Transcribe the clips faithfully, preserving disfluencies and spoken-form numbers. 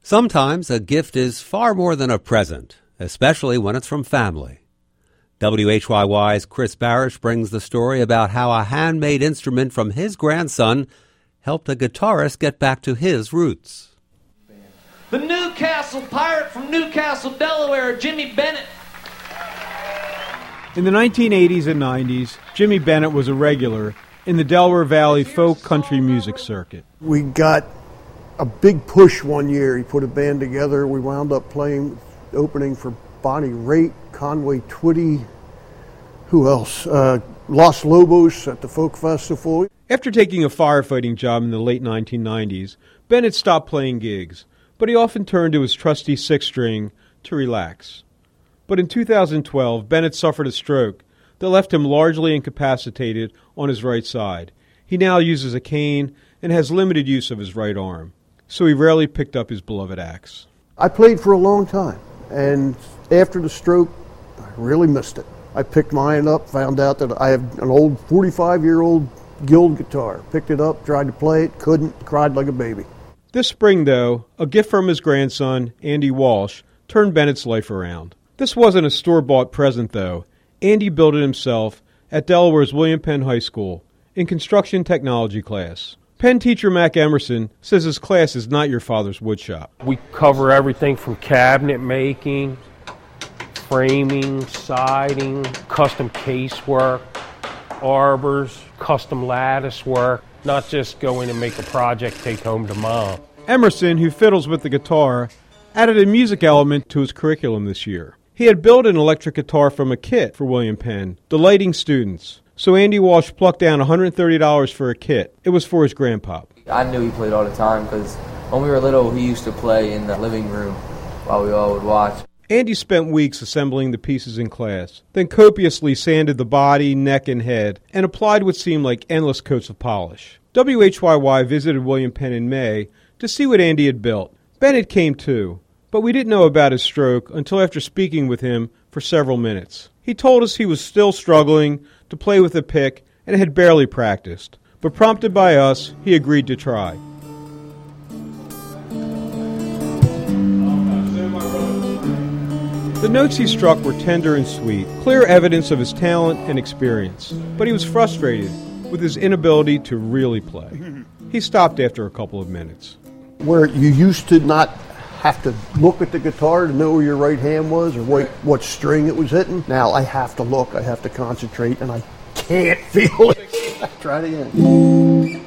Sometimes a gift is far more than a present, especially when it's from family. W H Y Y's Chris Barish brings the story about how a handmade instrument from his grandson helped a guitarist get back to his roots. The Newcastle Pirate from Newcastle, Delaware, Jimmy Bennett. In the nineteen eighties and nineties, Jimmy Bennett was a regular in the Delaware Valley folk country music circuit. We got a big push one year. He put a band together. We wound up playing, opening for Bonnie Raitt, Conway Twitty, who else? Uh, Los Lobos at the Folk Festival. After taking a firefighting job in the late nineteen nineties, Bennett stopped playing gigs, but he often turned to his trusty six-string to relax. But in two thousand twelve, Bennett suffered a stroke that left him largely incapacitated on his right side. He now uses a cane and has limited use of his right arm, so he rarely picked up his beloved axe. I played for a long time, and after the stroke, I really missed it. I picked mine up, found out that I have an old forty-five-year-old Guild guitar. Picked it up, tried to play it, couldn't, cried like a baby. This spring, though, a gift from his grandson, Andy Walsh, turned Bennett's life around. This wasn't a store-bought present, though. Andy built it himself at Delaware's William Penn High School in construction technology class. Penn teacher Mac Emerson says his class is not your father's woodshop. We cover everything from cabinet making, framing, siding, custom casework, arbors, custom lattice work, not just go in and make a project take home to mom. Emerson, who fiddles with the guitar, added a music element to his curriculum this year. He had built an electric guitar from a kit for William Penn, delighting students. So Andy Walsh plucked down one hundred thirty dollars for a kit. It was for his grandpa. I knew he played all the time because when we were little, he used to play in the living room while we all would watch. Andy spent weeks assembling the pieces in class, then copiously sanded the body, neck, and head, and applied what seemed like endless coats of polish. W H Y Y visited William Penn in May to see what Andy had built. Bennett came too, but we didn't know about his stroke until after speaking with him for several minutes. He told us he was still struggling to play with a pick and had barely practiced, but prompted by us, he agreed to try. The notes he struck were tender and sweet, clear evidence of his talent and experience, but he was frustrated with his inability to really play. He stopped after a couple of minutes. Where you used to not have to look at the guitar to know where your right hand was or what, what string it was hitting, now I have to look, I have to concentrate, and I can't feel it. Try it again.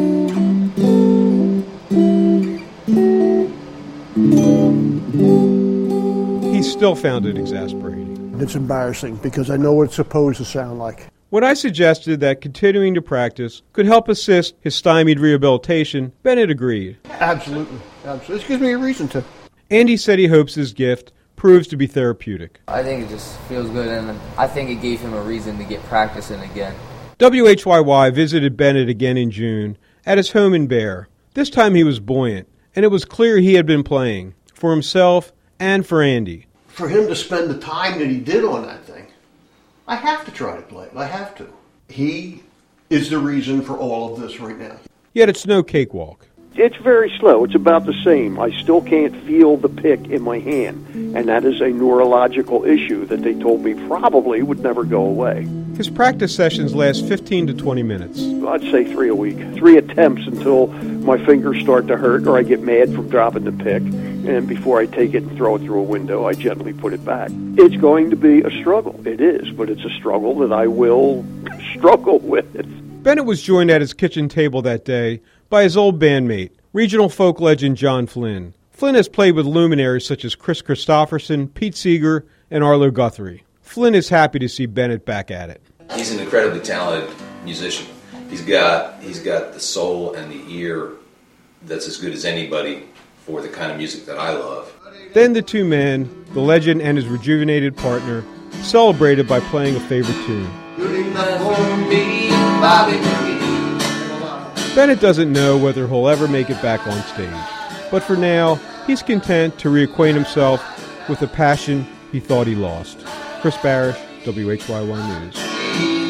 He still found it exasperating. It's embarrassing because I know what it's supposed to sound like. When I suggested that continuing to practice could help assist his stymied rehabilitation, Bennett agreed. Absolutely. Absolutely. This gives me a reason to. Andy said he hopes his gift proves to be therapeutic. I think it just feels good, and I think it gave him a reason to get practicing again. W H Y Y visited Bennett again in June at his home in Bear. This time he was buoyant, and it was clear he had been playing, for himself and for Andy. For him to spend the time that he did on that thing, I have to try to play it. I have to. He is the reason for all of this right now. Yet it's no cakewalk. It's very slow. It's about the same. I still can't feel the pick in my hand, and that is a neurological issue that they told me probably would never go away. His practice sessions last fifteen to twenty minutes. I'd say three a week. Three attempts until my fingers start to hurt or I get mad from dropping the pick, and before I take it and throw it through a window, I gently put it back. It's going to be a struggle. It is, but it's a struggle that I will struggle with. Bennett was joined at his kitchen table that day by his old bandmate, regional folk legend John Flynn. Flynn has played with luminaries such as Chris Christopherson, Pete Seeger, and Arlo Guthrie. Flynn is happy to see Bennett back at it. He's an incredibly talented musician. He's got he's got the soul and the ear that's as good as anybody for the kind of music that I love. Then the two men, the legend and his rejuvenated partner, celebrated by playing a favorite tune. Bennett doesn't know whether he'll ever make it back on stage, but for now, he's content to reacquaint himself with the passion he thought he lost. Chris Barish, W H Y Y News.